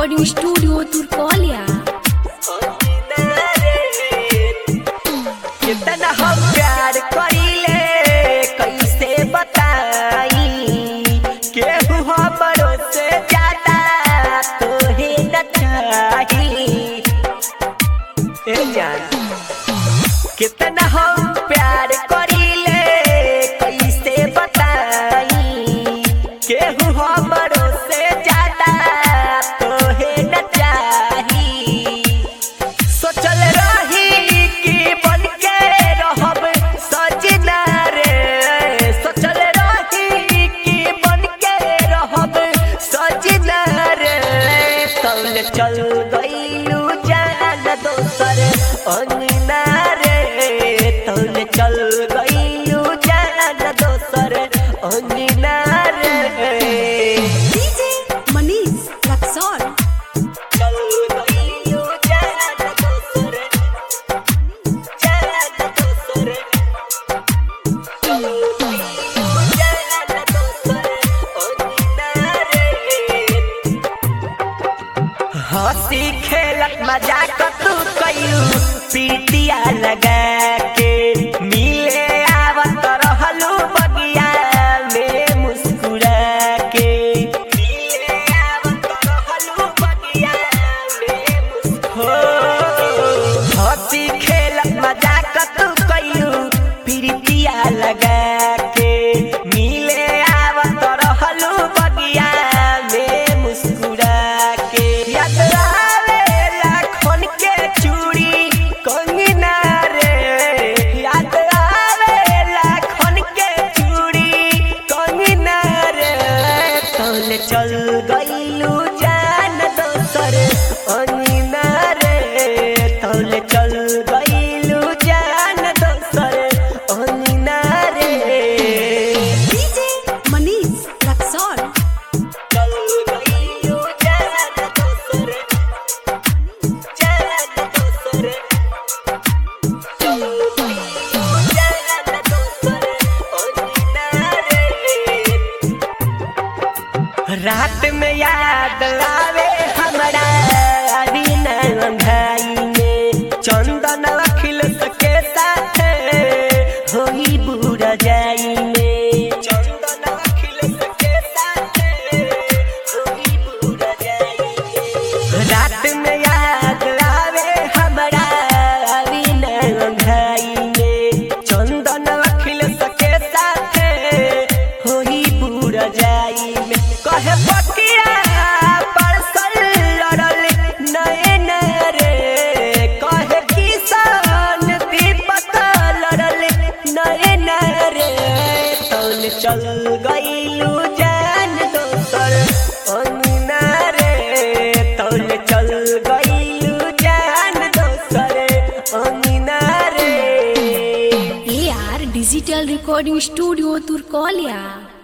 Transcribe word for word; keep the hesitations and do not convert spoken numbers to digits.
Recording studio Turkaulia. कितना हम प्यार करीले कैसे बताई, केहू हमरो से ज्यादा तोहे न चाही। ए जान कितना हम प्यार करीले कैसे बताई, केहू हमरो से ज्यादा तोहे न चाही। सोचल रही कि बन के रहब सजना रे, सोचल रही कि बन के रहब सजना रे, कौन चल गइलू जान दोसर अंगना रे, तौन चल गइलू जान दोसर अंगना रे। डीजे मनीष रक्सौल। चल गइलू जान दोसर, जान दोसर, चल गइलू जान दोसर अंगना रे। हंसी खेलत मजाक तू कइलू पीटिया लगा के, मिले आवत रहलू बगिया में मुस्कुरा के, मिले आवत रहलू बगिया में मुस्कुरा। हंसी खेलत मजाक तू कइलू पीटिया लगा के, मिले आवत रहलू बगिया में मुस्कुरा के। याद आवेला खन के चूड़ी कंगना रे, याद आवेला खन के चूड़ी कंगना रे, कौन चल गइलू जान दोसर अंगना रे, कौन चल गइलू जान दोसर अंगना रे। डीजे मनीष रक्सौल। चल गइलू जान दोसर, जान दोसर, चल गइलू जान दोसर अंगना रे। रात में याद आवे हमरा बिना अंधाई में, चंदन अखिल के साथ होई बुरा जाई में, चंदन अखिल के साथ होई बुरा जाई में। रात में याद आवे हमरा बिना अंधाई में, चंदन अखिल के साथ होई बुरा जाई में। कहे बकिया परसल लड़ल नैन रे, कहे किसान दीपक लड़ल नैन रे, तौन चल गइलू जान दोसर अंगना रे, तौन चल गइलू जान दोसर अंगना रे। A R digital recording studio Turkaulia.